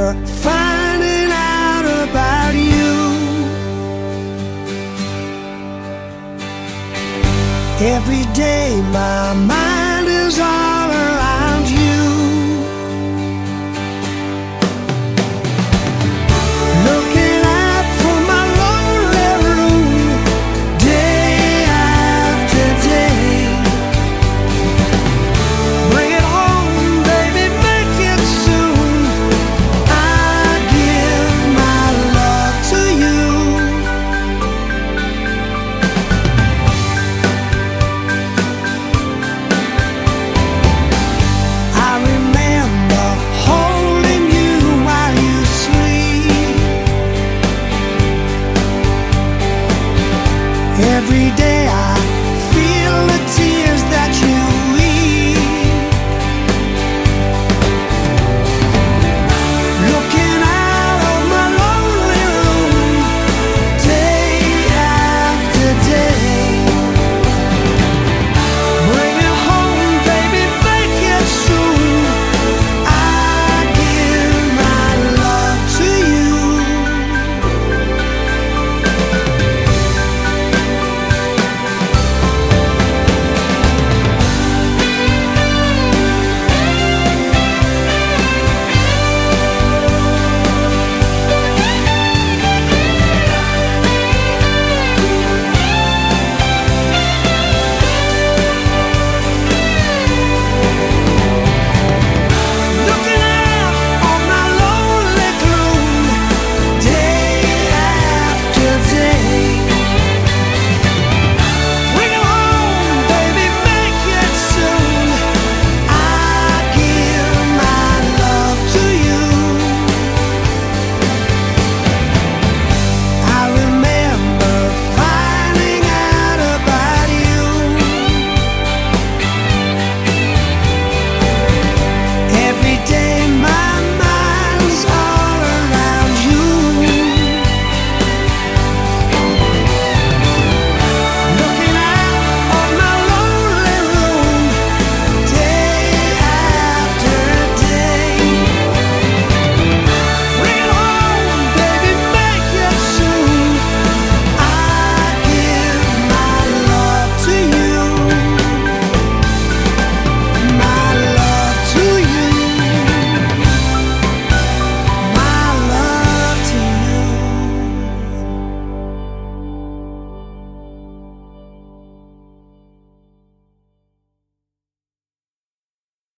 remember finding out about you. Every day my mind is all around you. Looking out from my lonely room, day after day. Bring it home, baby, make it soon. I give my love to you. I remember holding you while you sleep. Every day I